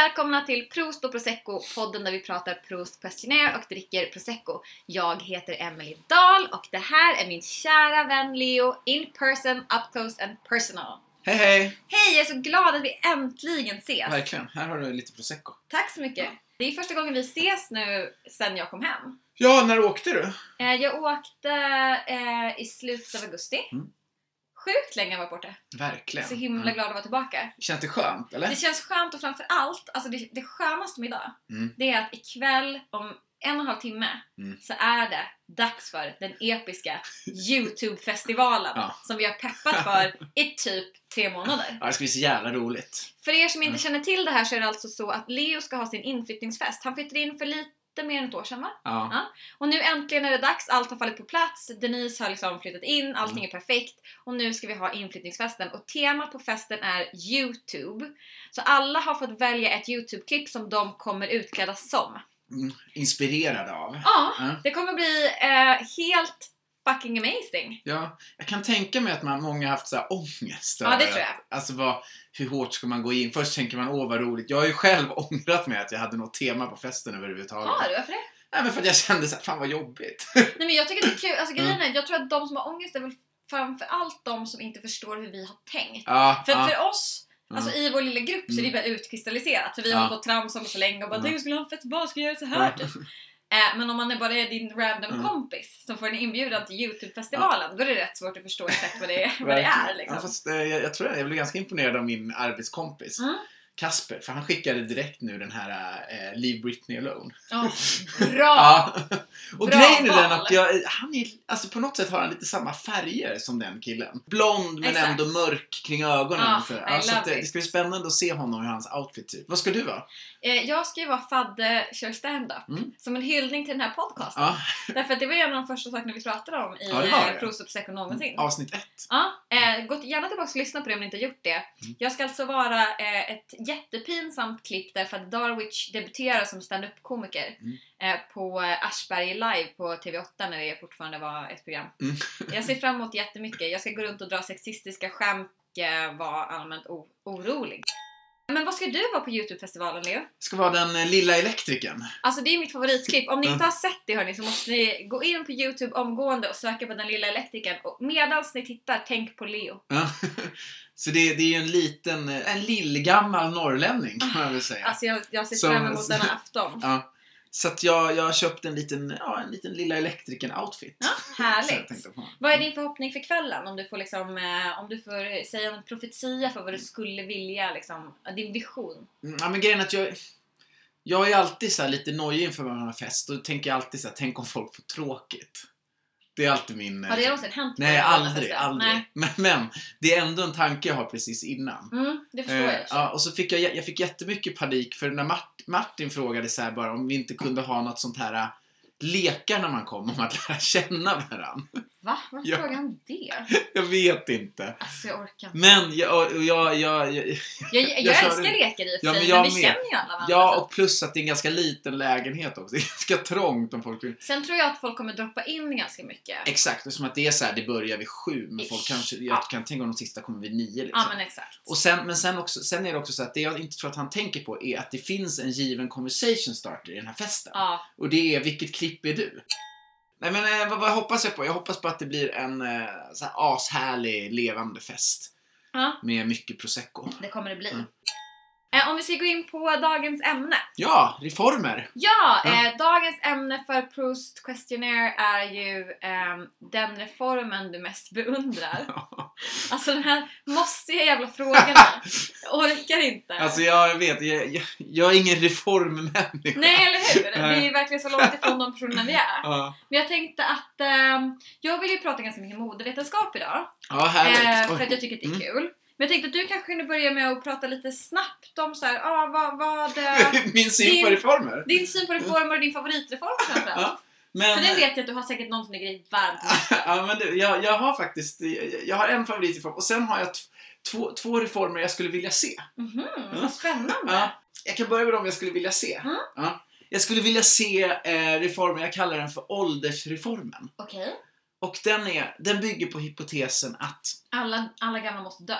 Välkomna till Proust och Prosecco, podden där vi pratar Proust questionnaire och dricker Prosecco. Jag heter Emily Dahl och det här är min kära vän Leo, in person, up close and personal. Hej hej! Hej, jag är så glad att vi äntligen ses. Verkligen, här har du lite Prosecco. Tack så mycket. Det är första gången vi ses nu sen jag kom hem. Ja, när åkte du? Jag åkte i slutet av augusti. Sjukt länge jag var borta. Verkligen. Så himla glad att vara tillbaka. Känns det skönt, eller? Det känns skönt och framför allt, alltså det skönaste med idag, det är att ikväll om 1,5 timme så är det dags för den episka YouTube-festivalen som vi har peppat för i typ 3 månader. Ja, det ska bli så jävla roligt. För er som inte känner till det här så är det alltså så att Leo ska ha sin inflyttningsfest. Han flyttade in för lite mer än ett år sedan, va? Ja. Och nu äntligen är det dags, allt har fallit på plats. Denise har liksom flyttat in, allting är perfekt. Och nu ska vi ha inflyttningsfesten. Och temat på festen är YouTube. Så alla har fått välja ett YouTube-klipp som de kommer utklädda som. Inspirerade av. Ja, det kommer bli helt fucking amazing. Ja, jag kan tänka mig att många har haft så här ångest. Ja, det tror jag. Alltså hur hårt ska man gå in? Först tänker man, vad roligt. Jag har ju själv ångrat mig att jag hade något tema på festen överhuvudtaget. Ja, varför det? Nej, men för att jag kände så här, fan vad jobbigt. Nej, men jag tycker det är kul. Alltså grejen är, jag tror att de som har ångest är väl framförallt de som inte förstår hur vi har tänkt. För oss, alltså i vår lilla grupp så är det bara utkristalliserat. För vi har fått trams om så länge och bara, tänk jag skulle ha en festival, ska jag göra så här typ. Men om man är bara din random kompis som får en inbjudan till YouTube-festivalen, då är det rätt svårt att förstå exakt vad det är liksom. Ja, fast, jag tror jag blev ganska imponerad av min arbetskompis Kasper, för han skickade direkt nu den här Leave Britney Alone. Bra! Och bra grejen är den att han är, alltså på något sätt har han lite samma färger som den killen. Blond men ändå mörk kring ögonen. Så det ska bli spännande att se honom i hans outfit typ. Vad ska du vara? Jag ska ju vara fadde kör stand-up som en hyllning till den här podcasten. Därför att det var en av de första sakerna vi pratade om i Proust och Prosecco någonsin. Avsnitt 1. Gå gärna tillbaka och lyssna på det om ni inte har gjort det. Jag ska alltså vara ett jättepinsamt klipp därför att Darwich debuterar som stand-up-komiker på Aschberg Live på TV8 när det fortfarande var ett program. Jag ser fram emot jättemycket. Jag ska gå runt och dra sexistiska skämt, vara allmänt orolig. Men vad ska du vara på YouTube-festivalen, Leo? Ska vara den lilla elektrikern. Alltså det är mitt favoritklipp. Om ni inte har sett det hörni så måste ni gå in på YouTube omgående och söka på den lilla elektrikern. Och medans ni tittar, tänk på Leo. Så det är ju en lillgammal norrlänning kan man väl säga. Alltså jag ser fram emot denna afton. Så att jag köpte en liten lilla elektrikern-outfit. Ja, härligt. Vad är din förhoppning för kvällen? Om du får om du får säga en profetia för vad du skulle vilja, liksom, din vision. Ja, men grejen är att jag är alltid så här lite nojig inför man har fest. Och tänker alltid så här, tänk om folk får tråkigt. Det är alltid min... Har det någonsin hänt? Nej, aldrig. Nej. Men det är ändå en tanke jag har precis innan. Det förstår jag. Ja, och så fick jag fick jättemycket panik för när Martin frågade så här bara om vi inte kunde ha något sånt här lekar när man kom om att lära känna varandra. Va? Varför frågar han det? Jag vet inte. Alltså jag orkar inte. Men jag älskar lekar i och för sig, men vi känner ju alla varandra. Ja, och plus att det är en ganska liten lägenhet också. Det är ganska trångt om folk vill. Sen tror jag att folk kommer droppa in ganska mycket. Exakt, och som att det är så här, det börjar vid 7, men folk kanske, jag kan tänka om de sista kommer vid 9 liksom. Ja, men exakt. Och sen är det också så att det jag inte tror att han tänker på är att det finns en given conversation starter i den här festen. Och det är, vilket klipp är du? Nej, men vad hoppas jag på? Jag hoppas på att det blir en så här ashärlig levande fest. Med mycket Prosecco. Det kommer det bli. Om vi ska gå in på dagens ämne. Ja, reformer. Dagens ämne för Proust questionnaire är ju den reformen du mest beundrar. Alltså den här mossiga jävla frågorna. Jag orkar inte. Alltså jag vet, jag är ingen reformmänniska. Nej, eller hur? Vi är verkligen så långt ifrån de personerna vi är. Men jag tänkte att jag vill ju prata ganska mycket modevetenskap idag. Ja, härligt. För att jag tycker att det är kul. Men jag tänkte att du kanske kunde börja med att prata lite snabbt om så här, min syn på reformer. Din syn på reformer och din favoritreform framförallt. Men för det vet jag att du har säkert någon som ligger i varmt. Ja, men jag har faktiskt jag har en favoritreform och sen har jag två reformer jag skulle vilja se. Vad spännande. Jag kan börja med dem jag skulle vilja se. Jag skulle vilja se reformen, jag kallar den för åldersreformen. Okej. Och den bygger på hypotesen att alla gamla måste dö.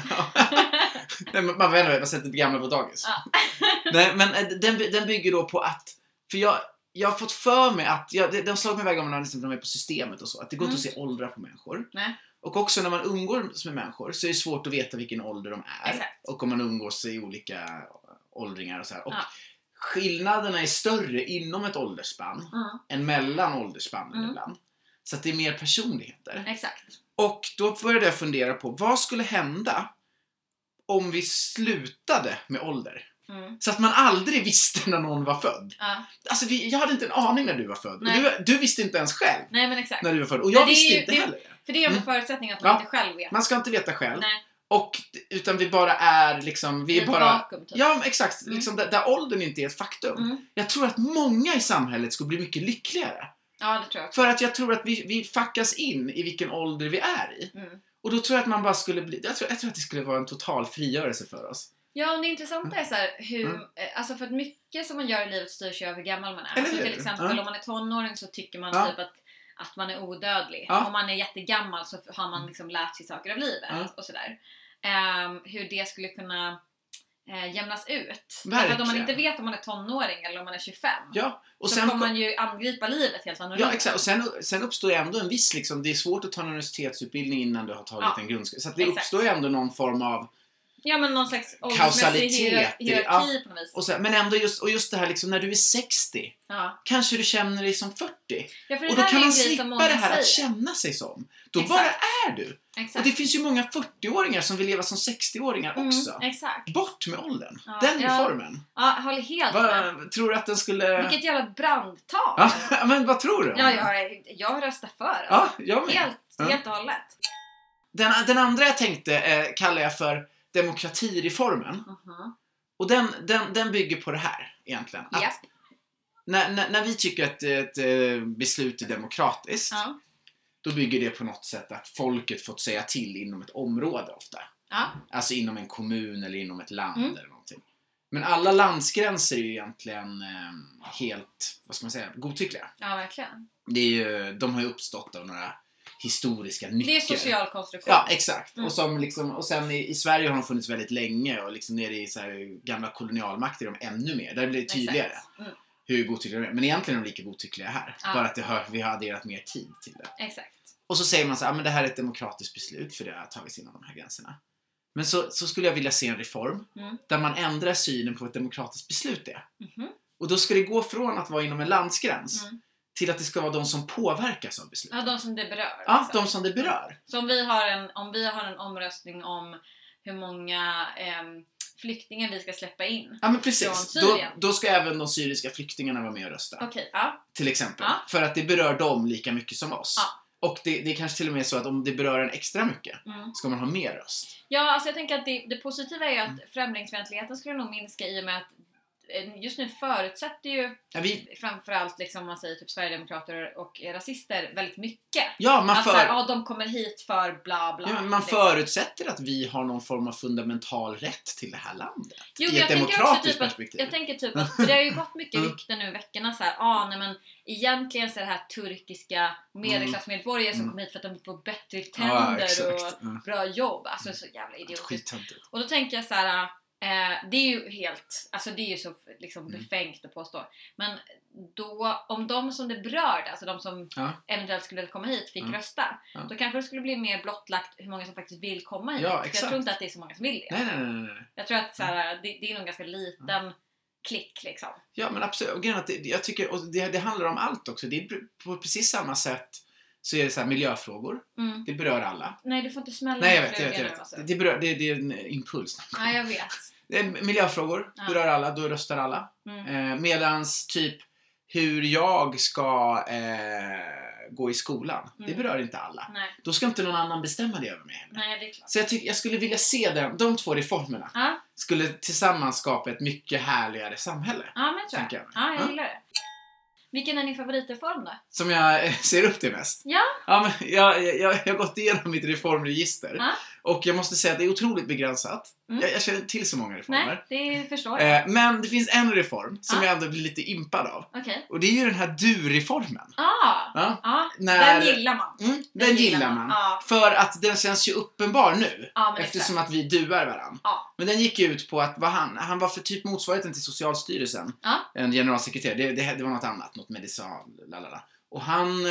Nej, man vet inte, man sätter inte gamla på dagis. Nej, men den bygger då på att, för jag har fått för mig att det har slagit mig väg om man liksom är på systemet och så, att det går inte att se åldrar på människor. Nej. Och också när man umgås med människor så är det svårt att veta vilken ålder de är. Exakt. Och om man umgås i olika åldringar och så här. Och skillnaderna är större inom ett åldersspann än mellan åldersspannen ibland. Så att det är mer personligheter. Exakt. Och då började jag fundera på vad skulle hända om vi slutade med ålder. Så att man aldrig visste när någon var född. Alltså jag hade inte en aning när du var född. Och du visste inte ens själv. Nej, men exakt. När du var född. Och jag visste inte heller. För det är en förutsättning att man inte själv vet. Man ska inte veta själv. Nej. Utan vi bara är liksom, vi är bara vakuum, typ. Ja, exakt, liksom där åldern inte är ett faktum. Jag tror att många i samhället skulle bli mycket lyckligare. Ja, det tror jag. För att jag tror att vi fuckas in i vilken ålder vi är i. Och då tror jag att man bara skulle bli, jag tror att det skulle vara en total frigörelse för oss. Ja, och det intressanta är så här, hur, alltså för att mycket som man gör i livet styrs ju av hur gammal man är. Alltså till exempel om man är tonåring så tycker man typ att man är odödlig. Om man är jättegammal så har man liksom lärt sig saker av livet och sådär. Hur det skulle kunna jämnas ut. För att om man inte vet om man är tonåring eller om man är 25 och så kommer man ju angripa livet helt annorlunda. Ja, exakt. Och sen uppstår ju ändå en viss liksom, det är svårt att ta en universitetsutbildning innan du har tagit en grundskola. Så att det uppstår ju ändå någon form av någon slags kausalitet hierarki på något vis. Och så, men ändå just det här liksom, när du är 60 kanske du känner dig som 40 och då kan man slippa det här att känna sig som. Då bara är du. Exakt. Och det finns ju många 40-åringar som vill leva som 60-åringar också. Exakt. Bort med åldern. Den reformen. Ja, håller helt med. Tror du att den skulle... Vilket jävla brandtal. Men vad tror du? Jag röstar för. Alltså. Jag med. Helt och hållet. Den andra jag tänkte kallar jag för demokratireformen. Och den bygger på det här egentligen. Att när vi tycker att ett beslut är demokratiskt då bygger det på något sätt att folket fått säga till inom ett område ofta. Alltså inom en kommun eller inom ett land eller någonting. Men alla landsgränser är ju egentligen helt, vad ska man säga, godtyckliga. Ja, verkligen. Det är ju, de har ju uppstått av några historiska nycker. Det är social konstruktion. Ja, exakt. Och, som liksom, och sen i Sverige har de funnits väldigt länge och liksom nere i så här gamla kolonialmakter är de ännu mer. Där blir det tydligare hur godtyckliga de är. Men egentligen är de lika godtyckliga här. Bara att vi har adderat mer tid till det. Exakt. Och så säger man så här, men det här är ett demokratiskt beslut för det har tagits inom de här gränserna. Men så skulle jag vilja se en reform där man ändrar synen på vad ett demokratiskt beslut är. Och då ska det gå från att vara inom en landsgräns till att det ska vara de som påverkas av beslutet. Ja, de som det berör. Ja, de som det berör. Så om vi har en omröstning om hur många flyktingar vi ska släppa in. Ja, men precis. Då ska även de syriska flyktingarna vara med och rösta. Okej, till exempel. För att det berör dem lika mycket som oss. Och det är kanske till och med så att om det berör en extra mycket ska man ha mer röst. Ja, alltså jag tänker att det positiva är ju att främlingsfientligheten skulle nog minska i och med att just nu förutsätter ju framförallt liksom man säger typ Sverigedemokrater och rasister väldigt mycket. Ja, de kommer hit för bla bla. Ja, man förutsätter att vi har någon form av fundamental rätt till det här landet. Jo, i ett demokratiskt perspektiv. Jag tänker typ att det har ju gått mycket rykten nu i veckorna så här, nej men egentligen så är det här turkiska medelklassmedborgare som kommer hit för att de får bättre tänder och bra jobb. Alltså så jävla idiotiskt. Och då tänker jag så här, det är ju helt, alltså det är ju så liksom befängt att påstå. Men då, om de som det berörde, alltså de som eventuellt skulle komma hit fick rösta, då kanske det skulle bli mer blottlagt hur många som faktiskt vill komma hit. För jag tror inte att det är så många som vill det. Nej. Jag tror att så här, det är nog en ganska liten klick liksom. Ja, men absolut. Och jag tycker, och det handlar om allt också. Det är på precis samma sätt. Så är det så här miljöfrågor. Det berör alla. Nej, du får inte smälla. Nej, jag vet. Alltså. Det är en impuls. Ja, jag vet. Miljöfrågor berör alla, då röstar alla. Medans typ hur jag ska gå i skolan, det berör inte alla. Nej. Då ska inte någon annan bestämma det över mig heller. Nej, det är klart. Så jag skulle vilja se de två reformerna skulle tillsammans skapa ett mycket härligare samhälle. Ja, men tror jag. Jag gillar det. Vilken är din favoritreform då? Som jag ser upp till mest? Ja. Ja, men jag har gått igenom mitt reformregister. Och jag måste säga att det är otroligt begränsat. Jag känner inte till så många reformer. Nej, det förstår jag. Men det finns en reform som jag ändå blir lite impad av. Okay. Och det är ju den här du-reformen. Den gillar man. Den gillar man. För att den känns ju uppenbar nu. Eftersom att vi duar varandra. Men den gick ut på att han var för typ motsvarigheten till Socialstyrelsen. En generalsekreterare. Det var något annat. Något medicinal. Och han...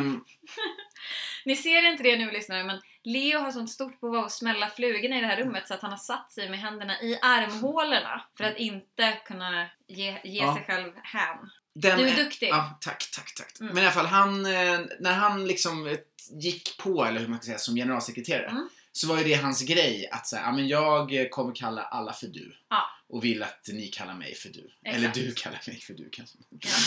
Ni ser inte det nu, lyssnare, men Leo har sånt stort behov av att smälla flugorna i det här rummet så att han har satt sig med händerna i armhålorna för att inte kunna ge sig själv hän. Du är duktig. Ja, tack. Men i alla fall, när han liksom gick på, eller hur man kan säga, som generalsekreterare, så var ju det hans grej att säga, men jag kommer kalla alla för du. Och vill att ni kallar mig för du. Exakt. Eller du kallar mig för du kanske.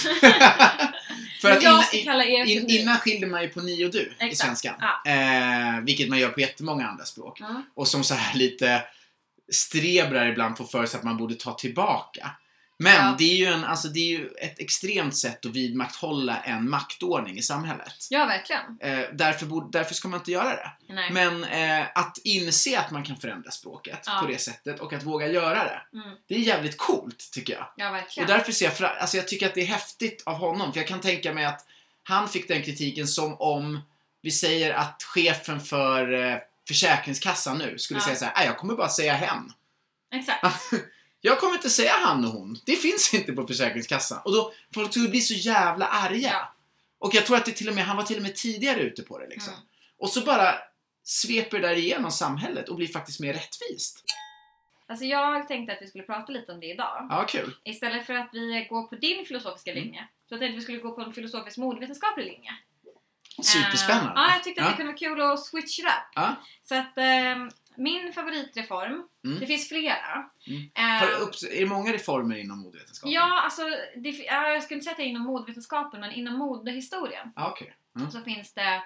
För att innan skilde man ju på ni och du i svenskan. Vilket man gör på jättemånga andra språk. Och som så här lite strebrar ibland på för sig att man borde ta tillbaka. Men det är ju ett extremt sätt att vidmakthålla en maktordning i samhället. Ja, verkligen. Därför ska man inte göra det. Nej. Men att inse att man kan förändra språket på det sättet och att våga göra det. Det är jävligt coolt, tycker jag. Ja, verkligen. Och därför ser jag tycker att det är häftigt av honom. För jag kan tänka mig att han fick den kritiken som om vi säger att chefen för Försäkringskassan nu skulle säga så här: jag kommer bara säga hen. Exakt. Jag kommer inte säga han och hon. Det finns inte på Försäkringskassan. Och då folk skulle bli så jävla arga. Och jag tror att han var till och med tidigare ute på det liksom. Och så bara sveper det där igenom samhället och blir faktiskt mer rättvist. Alltså jag tänkte att vi skulle prata lite om det idag. Ja, kul. Istället för att vi går på din filosofiska linje, så jag tänkte att vi skulle gå på en filosofisk modevetenskaplig linje. Superspännande. Ja, jag tyckte att det kunde vara kul att switch it up. Så att min favoritreform, det finns flera. Är det många reformer inom modevetenskapen? Ja, alltså jag skulle inte säga att det är inom modevetenskapen, men inom modehistorien. Så finns det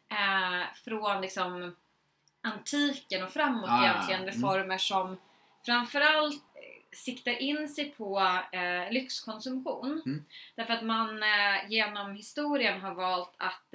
från liksom antiken och framåt egentligen reformer som framförallt siktar in sig på lyxkonsumtion. Därför att man genom historien har valt att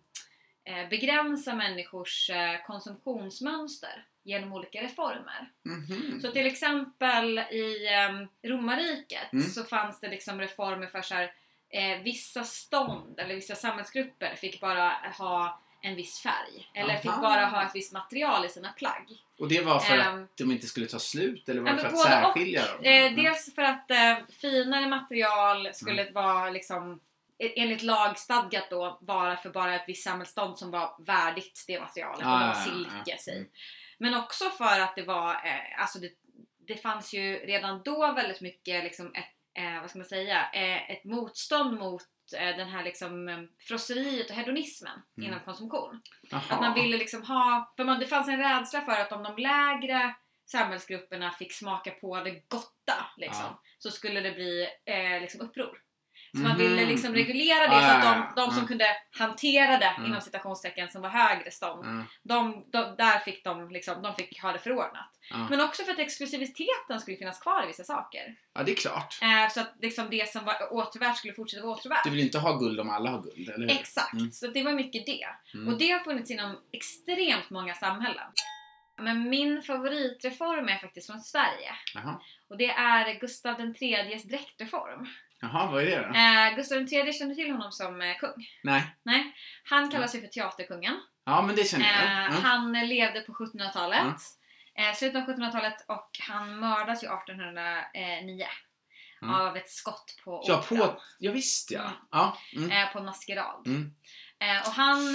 begränsa människors konsumtionsmönster genom olika reformer. Så till exempel i romarriket så fanns det liksom reformer för så här, vissa stånd eller vissa samhällsgrupper fick bara ha en viss färg. Eller fick bara ha ett visst material i sina plagg. Och det var för att de inte skulle ta slut? Eller var det för att särskilja dem? Dels för att finare material skulle vara liksom, enligt lagstadgat då, vara för bara ett visst samhällsstånd som var värdigt det materialet. Och det var silke. Men också för att det var alltså det fanns ju redan då väldigt mycket liksom vad ska man säga, ett motstånd mot den här liksom frosseriet och hedonismen inom konsumtion. Att man ville liksom det fanns en rädsla för att om de lägre samhällsgrupperna fick smaka på det gotta liksom, så skulle det bli liksom uppror. Så man ville liksom reglera det så att de som kunde hantera det inom citationstecken som var högre stånd, där fick de fick ha det förordnat. Men också för att exklusiviteten skulle finnas kvar i vissa saker. Ja, det är klart. Så att liksom det som var återvärt skulle fortsätta vara återvärt. Du vill inte ha guld om alla har guld, eller hur? Exakt, så det var mycket det. Och det har funnits inom extremt många samhällen. Men min favoritreform är faktiskt från Sverige. Och det är Gustav III:s dräktreform. Jaha, vad är det då? Gustav III, känner till honom som kung? Nej. Han kallas ju för teaterkungen. Ja, men det känner jag. Han levde på 1700-talet. Slutet av 1700-talet, och han mördas ju 1809. Av ett skott på Operan. Ja, visst ja. På maskerad. Och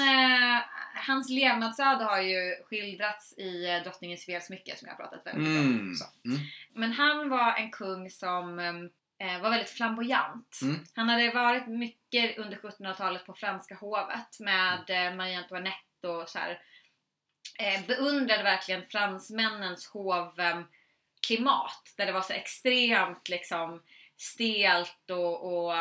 hans levnadsöde har ju skildrats i Drottningens felsmycke, som jag har pratat väldigt om. Men han var en kung som var väldigt flamboyant. Han hade varit mycket under 1700-talet på franska hovet med Marie Antoinette och så här, beundrade verkligen fransmännens hovklimat, där det var så extremt liksom stelt och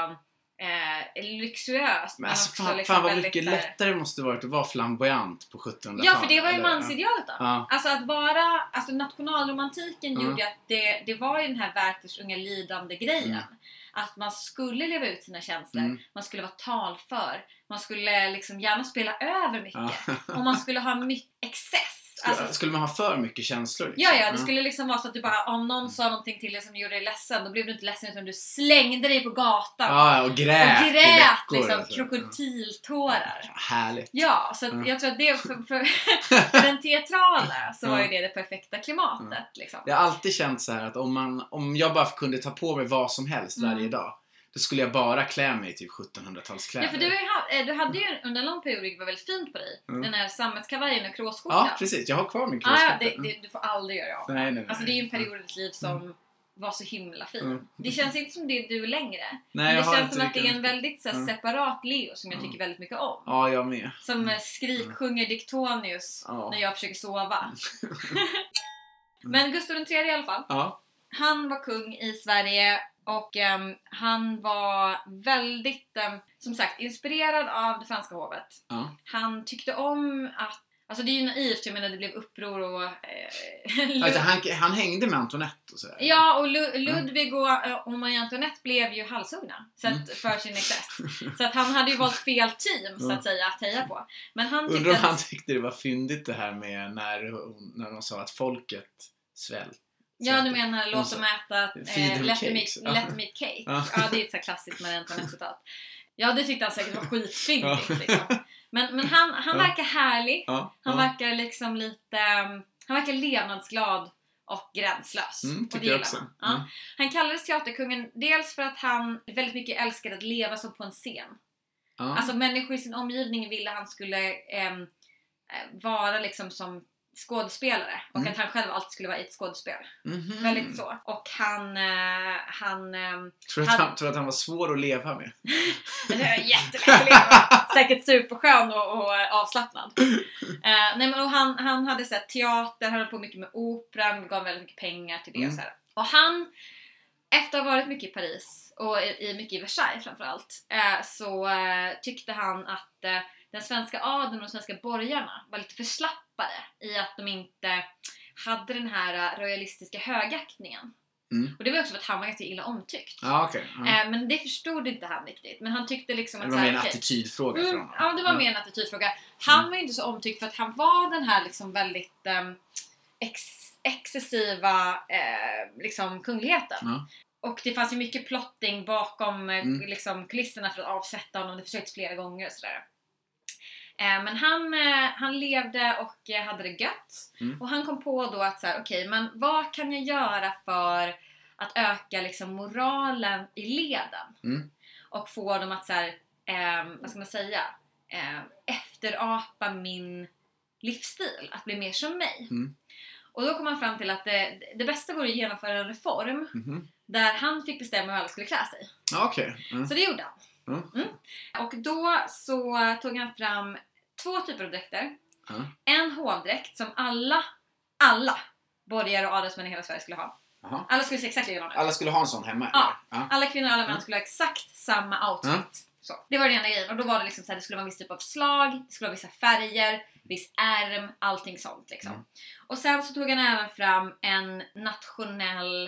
lyxuöst. Men alltså, fan vad mycket lättare det måste varit att vara flamboyant på 1700-talet. Ja, för det var ju mansidealet då. Alltså att vara, alltså nationalromantiken gjorde att det var ju den här Werthers unga lidande grejen. Att man skulle leva ut sina känslor, man skulle vara talför, man skulle liksom gärna spela över mycket, och man skulle ha mycket excess. Skulle man ha för mycket känslor? Liksom? Ja, det skulle liksom vara så att du bara, om någon sa någonting till dig som gjorde dig ledsen, då blev du inte ledsen utan du slängde dig på gatan. Ja, och grät veckor, liksom, alltså. Krokodiltårar. Härligt. Ja, så att jag tror att det för den teatrala så var ju det perfekta klimatet. Liksom. Jag har alltid känt så här att om jag bara kunde ta på mig vad som helst varje dag, då skulle jag bara klä mig i typ 1700-talskläder. Ja, för du hade ju under en lång period, det var väldigt fint på dig. Den här sammetskavajen och kråsskjortan. Ja, precis. Jag har kvar min kråsskjorta. Du får aldrig göra av. Nej. Alltså det är ju en period i ditt liv som var så himla fin. Det känns inte som det är du längre. Nej, men det känns som att det är en väldigt separat Leo som jag tycker väldigt mycket om. Ja, jag med. Som skriksjunger Dictonius när jag försöker sova. Men Gustav III i alla fall. Ja. Han var kung i Sverige. Och han var väldigt, som sagt, inspirerad av det franska hovet. Han tyckte om att, alltså det är ju naivt, jag menar det blev uppror och... han hängde med Antoinette och så. Ja, och Ludvig och Marie Antoinette blev ju halshuggna för sin excess. Så att han hade ju valt fel team, så att säga, att heja på. Men undrar om han tyckte det var fyndigt det här med när de sa att folket svält. Ja, du menar låt dem äta let them eat cake. Ja, det är ett så klassiskt med Antoinette-citat. Ja, det tyckte han säkert var skitfyndigt liksom. Men han verkar härlig. Han verkar liksom lite... Han verkar levnadsglad och gränslös. Och det gillar man. Han kallades teaterkungen dels för att han väldigt mycket älskade att leva som på en scen. Alltså människor i sin omgivning ville han skulle vara liksom som skådespelare och att han själv alltid skulle vara i ett skådespel. Väldigt så. Och han tror att han var svår att leva med. Det är jättelätt att leva. Säkert superskön och avslappnad. Nej, men och han hade så här, teater, han höll på mycket med operan, gav väldigt mycket pengar till det och så här. Och han, efter att ha varit mycket i Paris och mycket i Versailles framförallt, så tyckte han att den svenska adeln och de svenska borgarna var lite förslappade i att de inte hade den här royalistiska högaktningen. Och det var också för att han var ganska illa omtyckt. Men det förstod inte han riktigt. Men han tyckte liksom att det var mer en attitydfråga för honom. Ja, det var mer en attitydfråga. Han var inte så omtyckt för att han var den här liksom väldigt excessiva liksom kungligheten. Och det fanns ju mycket plotting bakom liksom kulisserna för att avsätta honom. Det försöktes flera gånger och sådär. Men han levde och hade det gött. Och han kom på då att så här, okej, men vad kan jag göra för att öka liksom moralen i leden? Och få dem att så här, vad ska man säga, efterapa min livsstil, att bli mer som mig. Och då kom han fram till att det bästa vore att genomföra en reform där han fick bestämma hur alla skulle klä sig. Så det gjorde han. Och då så tog han fram 2 typer av dräkter. En hovdräkt som alla borgare och adelsmän i hela Sverige skulle ha. Alla skulle se exakt likadana ut. Alla skulle ha en sån hemma? Ja. Alla kvinnor och alla män skulle ha exakt samma outfit. Så. Det var den ena grejen. Och då var det liksom så här, det skulle vara en viss typ av slag, det skulle vara vissa färger, viss ärm, allting sånt liksom. Och sen så tog han även fram en nationell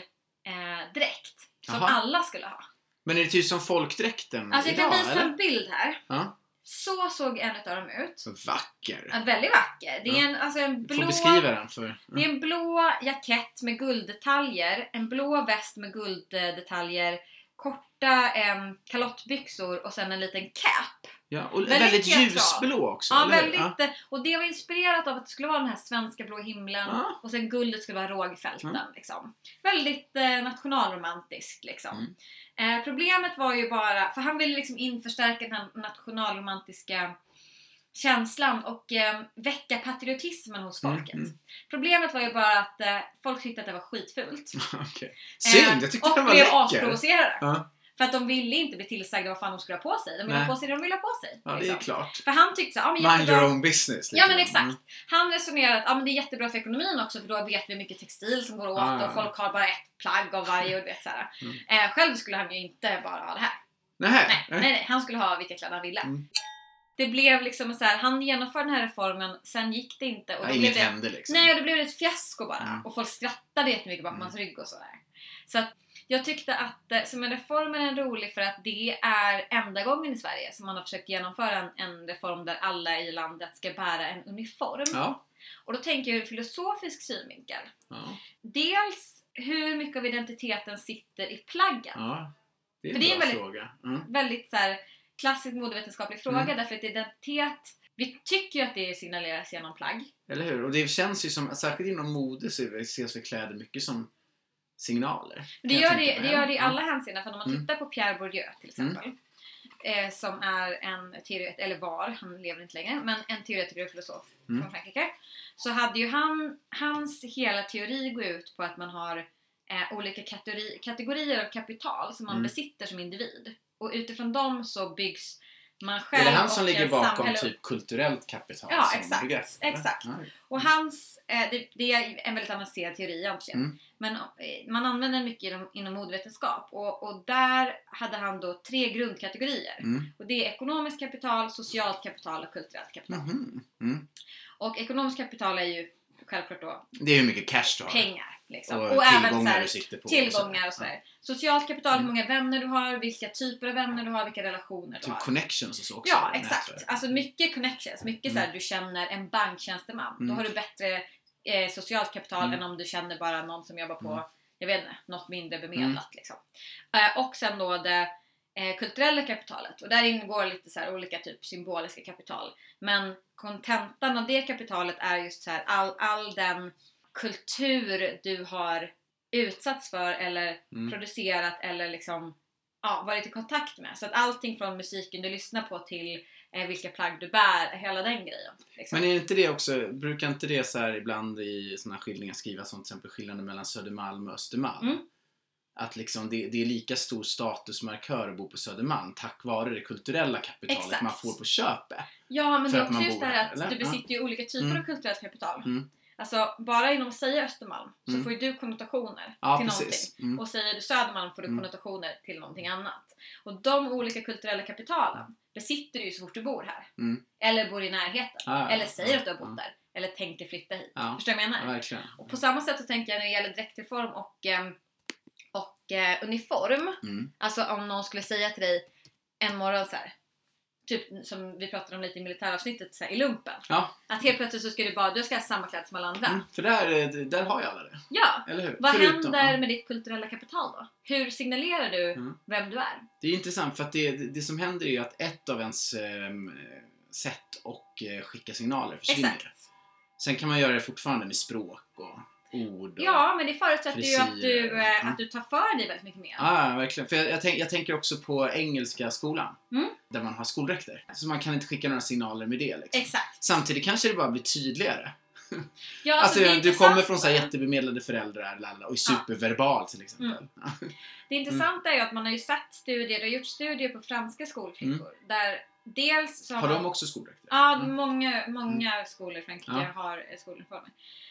dräkt som alla skulle ha. Men är det typ som folkdräkten alltså jag idag, kan visa eller? En bild här. Så såg en av dem ut. Så vacker. Ja, väldigt vacker. Det är en blå... Får beskriva den för... Det är en blå jackett med gulddetaljer. En blå väst med gulddetaljer. Korta kalottbyxor och sen en liten cap. Ja, och väldigt ljusblå också. Ja, väldigt. Och det var inspirerat av att det skulle vara den här svenska blå himlen. Och sen guldet skulle vara rågfälten. Liksom. Väldigt nationalromantiskt liksom. Problemet var ju bara, för han ville liksom införstärka den här nationalromantiska känslan och väcka patriotismen hos folket. Problemet var ju bara att folk tyckte att det var skitfult. Synd, jag tyckte det var och blev läcker. asprovocerade. För att de ville inte bli tillsagda vad fan de skulle ha på sig. De ville ha på sig det de ville ha på sig. Ja, liksom. det är klart. För han tyckte så, mind your own business. Liksom. Ja, men exakt. Han resonerade att men det är jättebra för ekonomin också. För då vet vi mycket textil som går åt. Och folk har bara ett plagg av varje. Och vet, så här. Själv skulle han ju inte bara ha det här. Nej. Han skulle ha vilka kläder han ville. Det blev liksom så här, han genomförde den här reformen, sen gick det inte. Och inget hände liksom. Nej, och det blev ett fiasko bara. Och folk skrattade jättemycket bakom hans rygg och sådär. Så att jag tyckte att som en reform är rolig för att det är enda gången i Sverige som man har försökt genomföra en reform där alla i landet ska bära en uniform. Och då tänker jag ur filosofisk synvinkel. Ja. Dels hur mycket av identiteten sitter i plaggen. Ja, det är en bra väldigt, fråga. Väldigt så här, klassisk modevetenskaplig fråga. Därför att identitet, vi tycker ju att det signaleras genom plagg. Eller hur? Och det känns ju som, särskilt inom mode så ses vi kläder mycket som signaler. Det gör det i alla hänseenden. För om man tittar på Pierre Bourdieu till exempel. Som är en teoretiker, eller han lever inte längre, men en teoretiker och filosof från Frankrike. Så hade ju hans hela teori går ut på att man har olika kategorier av kapital som man besitter som individ. Och utifrån dem så byggs man själv. Är det han som ligger bakom samhälle... typ kulturellt kapital? Ja, som exakt. begrepp, Exakt. Ja. Och det är en väldigt avancerad teori egentligen. Men man använder den mycket inom modevetenskap. Och där hade han då 3 grundkategorier. Och det är ekonomiskt kapital, socialt kapital och kulturellt kapital. Och ekonomiskt kapital är ju självklart då det är hur mycket cash du har. Pengar liksom. Och även tillgångar så här, du sitter på. Tillgångar och sådär. Socialt kapital, hur många vänner du har, vilka typer av vänner du har, vilka relationer du har. Typ connections och så också. Ja, exakt. Alltså mycket connections. Mycket så här, du känner en banktjänsteman. Då har du bättre socialt kapital än om du känner bara någon som jobbar på, jag vet inte, något mindre bemedlat liksom. Och sen då det kulturella kapitalet. Och där ingår lite så här olika typ symboliska kapital. Men kontentan av det kapitalet är just så här all den kultur du har utsatts för eller producerat eller liksom varit i kontakt med. Så att allting från musiken du lyssnar på till vilka plagg du bär, hela den grejen. Liksom. Men är inte det också, brukar inte det så här ibland i såna skildringar skrivas som till exempel skillnaden mellan Södermalm och Östermalm? Att liksom det är lika stor statusmarkör att bo på Södermalm tack vare det kulturella kapitalet man får på köpet. Ja, men det är också just det här att du besitter ju olika typer av kulturellt kapital. Alltså, bara genom att säga Östermalm så får ju du konnotationer till någonting. Och säger du Södermalm får du konnotationer till någonting annat. Och de olika kulturella kapitalen besitter du ju så fort du bor här. Eller bor i närheten. Eller säger att du har bott där. Eller tänker flytta hit. Förstår du vad jag menar? Ja, verkligen. Och på samma sätt så tänker jag när det gäller dräktreform och uniform. Alltså om någon skulle säga till dig en morgon så här, typ som vi pratade om lite i militäravsnittet så här, i lumpen. Att helt plötsligt så ska du ska ha samma kläder som alla andra. För där har jag alla det. Ja. Eller hur? Vad händer med ditt kulturella kapital då? Hur signalerar du vem du är? Det är intressant för att det som händer är ju att ett av ens sätt och skicka signaler försvinner. Exakt. Sen kan man göra det fortfarande med språk och ord och ja, men det förutsätter ju att du tar för dig väldigt mycket mer. Ja, verkligen. För jag tänker också på engelska skolan. Där man har skoldräkter. Så man kan inte skicka några signaler med det. Liksom. Exakt. Samtidigt kanske det bara blir tydligare. Ja, alltså du kommer från så här jättebemedlade föräldrar och är superverbal till exempel. Det intressanta är ju att man har ju du har gjort studier på franska skolflickor. Där dels så har de också skoldräkter? Ja, många skolor i Frankrike har skoluniformer.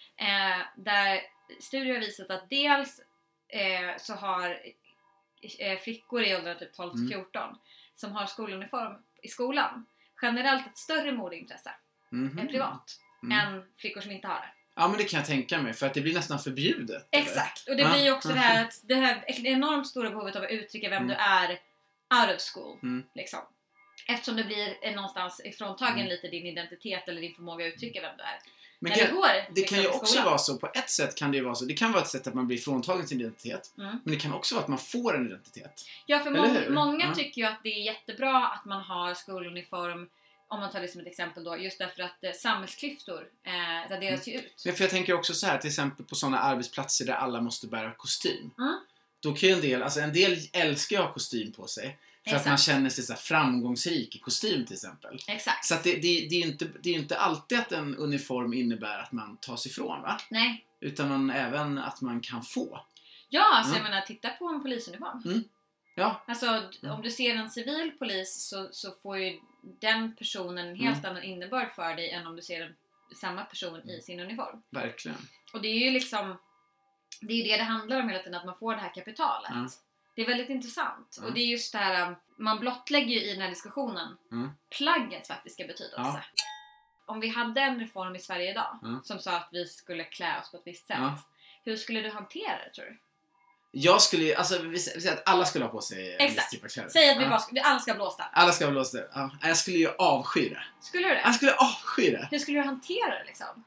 Där studier har visat att dels så har flickor i åldern typ 12-14 som har skoluniform i skolan generellt ett större modeintresse än privat än flickor som inte har det. Ja, men det kan jag tänka mig för att det blir nästan förbjudet. Exakt, och det blir ju också det här att det här enormt stora behovet av att uttrycka vem du är out of school liksom. Eftersom det blir någonstans ifråntagen lite din identitet eller din förmåga att uttrycka vem du är. Men det kan ju också vara så, på ett sätt kan det ju vara så. Det kan vara ett sätt att man blir fråntagen sin identitet. Men det kan också vara att man får en identitet. Ja, för många tycker ju att det är jättebra att man har skoluniform. Om man tar det som ett exempel då. Just därför att samhällsklyftor raderas ju ut. Men för jag tänker också så här, till exempel på sådana arbetsplatser där alla måste bära kostym. Då kan ju en del älskar att ha kostym på sig. För att man känner sig så framgångsrik i kostym till exempel. Exakt. Så att det är inte alltid att en uniform innebär att man tar sig ifrån, va? Nej. Utan även att man kan få. Ja, alltså jag menar, titta på en polisuniform. Ja. Alltså om du ser en civil polis så får ju den personen en helt annan innebörd för dig än om du ser samma person i sin uniform. Verkligen. Och det är ju liksom, det är ju det handlar om hela tiden, att man får det här kapitalet. Det är väldigt intressant. Och det är just det här, man blottlägger ju i den här diskussionen plaggets faktiska betydelse. Om vi hade en reform i Sverige idag som sa att vi skulle klä oss på ett visst sätt. Hur skulle du hantera det, tror du? Jag skulle, alltså vi säger att alla skulle ha på sig en viss typ av kläder. Säg att alla ska blåsta. Alla ska blåsta, ja. Jag skulle ju avsky det. Skulle du det? Jag skulle avsky det. Hur skulle du hantera det liksom?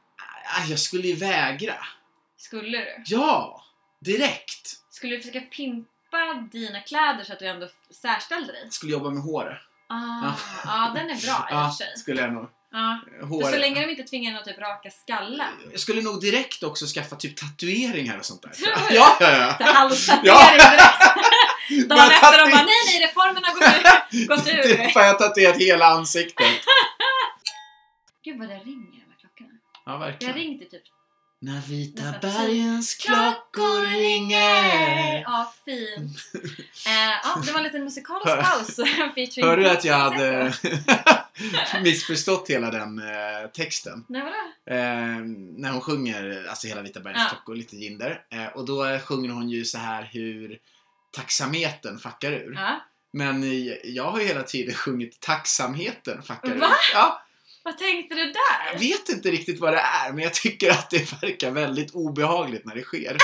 Jag skulle ju vägra. Skulle du? Ja, direkt. Skulle du försöka pimpa dina kläder så att du ändå särställde dig? Skulle jobba med håret. Ja, den är bra i och för sig. Skulle jag nog. För så länge de inte tvingar någon typ raka skallar. Jag skulle nog direkt också skaffa typ tatueringar och sånt där. Ja. Halstatuering direkt. Dagen efter de bara, nej, reformen har gått ur. Får jag tatuerat hela ansiktet. Gud vad det ringer med klockorna. Ja, verkligen. Jag ringde typ. När vita bergens klockor ringer. Ja, fint. Det var en liten musikalisk paus. Hörde du att jag hade missförstått hela den texten? Nej, vadå? När hon sjunger alltså hela vita bergens klockor, lite Jinder. Och då sjunger hon ju så här hur tacksamheten fuckar ur. Men jag har ju hela tiden sjungit tacksamheten fuckar ur. Ja. Vad tänkte du där? Jag vet inte riktigt vad det är, men jag tycker att det verkar väldigt obehagligt när det sker.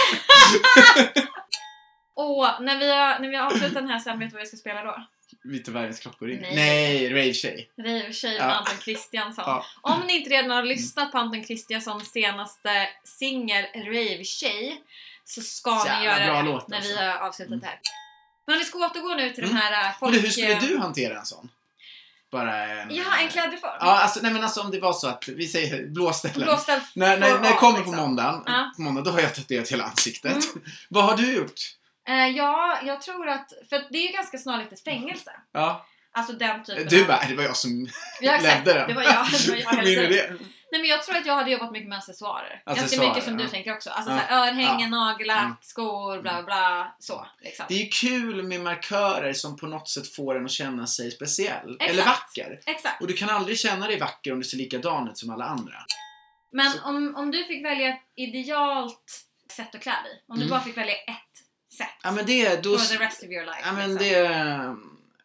När vi har avslutat den här sen, vet du vad vi ska spela då? Vita bergens klockor ringer. Nej, Rave Tjej. Rave Tjej med Anton Kristiansson. Om ni inte redan har lyssnat på Anton Kristianssons senaste singel Rave Tjej, så ska ni göra det när vi har avslutat det här. Men vi ska återgå nu till den här Men hur skulle du hantera en sån? Bara en klädreform. Ja, alltså om det var så att vi säger blåställen. När det kommer liksom. På måndag, då har jag tatuerat hela ansiktet. Vad har du gjort? Jag tror att, för det är ju ganska snarligt ett fängelse. Ja. Alltså den typen. Det var jag som ledde den. Det var jag hela tiden. Nej, men jag tror att jag hade jobbat mycket med accessoarer. Ganska mycket som du tänker också. Alltså såhär, örhängen, nagellack, skor, bla bla, så liksom. Det är ju kul med markörer som på något sätt får en att känna sig speciell. Exakt. Eller vacker. Exakt. Och du kan aldrig känna dig vacker om du ser likadan ut som alla andra. Men om du fick välja ett idealt sätt att klä dig. Om du bara fick välja ett sätt. Ja, men det då... For the rest of your life. Ja, men det...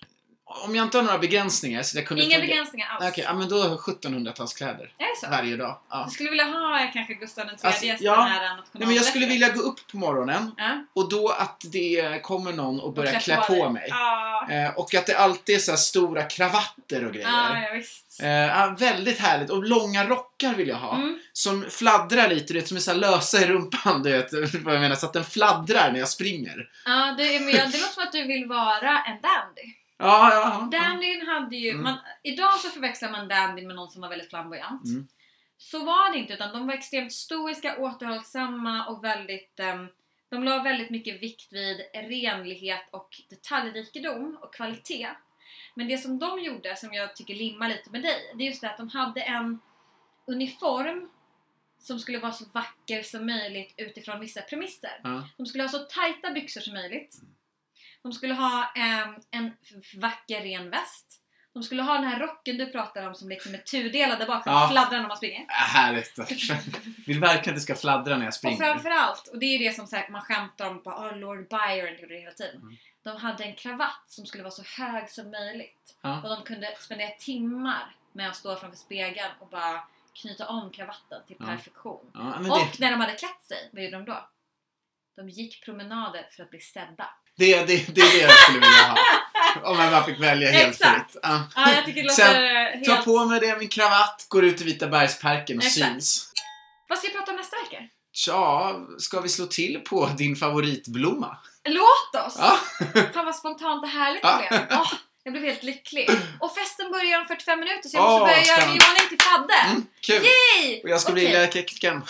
Om jag inte har några begränsningar så jag kunde inga begränsningar alls. Okej, men då 1700-talskläder. Är det så? Varje dag. Ja. Du skulle vilja ha kanske Gustav den tredje här nationalrätten. Men jag skulle vilja gå upp på morgonen och då att det kommer någon och börjar klä på mig. Och att det alltid är så här stora kravatter och grejer. Ja, visst. Väldigt härligt. Och långa rockar vill jag ha. Som fladdrar lite, du vet, som är så här lösa i rumpan, du vet vad jag menar, så att den fladdrar när jag springer. Ja, det låter som att du vill vara en dandy. Ja. Dandyn hade ju... Idag så förväxlar man dandyn med någon som var väldigt flamboyant. Så var det inte, utan de var extremt stoiska, återhållsamma och väldigt... de la väldigt mycket vikt vid renlighet och detaljrikedom och kvalitet. Men det som de gjorde, som jag tycker limmar lite med dig, det är just det att de hade en uniform som skulle vara så vacker som möjligt utifrån vissa premisser. De skulle ha så tajta byxor som möjligt. De skulle ha en vacker ren väst. De skulle ha den här rocken du pratar om som liksom är tudelad där bak. Som fladdrar när man springer. Härligt. Vill verkligen att det ska fladdra när jag springer. Och framförallt, och det är det som sagt, man skämtar om på Lord Byron gjorde det hela tiden. De hade en kravatt som skulle vara så hög som möjligt. Och de kunde spendera timmar med att stå framför spegeln och bara knyta om kravatten till perfektion. Och när de hade klätt sig, vad gjorde de då? De gick promenader för att bli sedda. Det är det jag skulle vilja ha. Om jag bara fick välja helt fritt. Ja, jag tycker det låter helt... Ta på mig det, min kravatt, går ut i Vita bergsparken och syns. Vad ska vi prata om nästa vecka? Tja, ska vi slå till på din favoritblomma? Låt oss! Fan vad spontant och härligt det blev. Jag blev helt lycklig. Och festen börjar om 45 minuter så jag måste börja göra min ordning till fadde. Kul! Yay! Och jag ska bli elektrikern.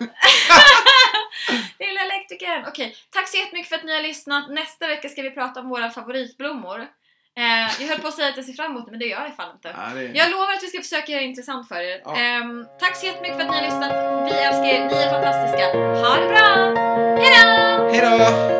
Lilla elektrikern. Okej, tack så jättemycket för att ni har lyssnat. Nästa vecka ska vi prata om våra favoritblommor. Jag höll på att säga att jag ser fram emot det, men det gör jag fan inte. Jag lovar att vi ska försöka göra det intressant för er. Tack så jättemycket för att ni har lyssnat. Vi älskar er, ni är fantastiska. Ha det bra! Hejdå! Hejdå!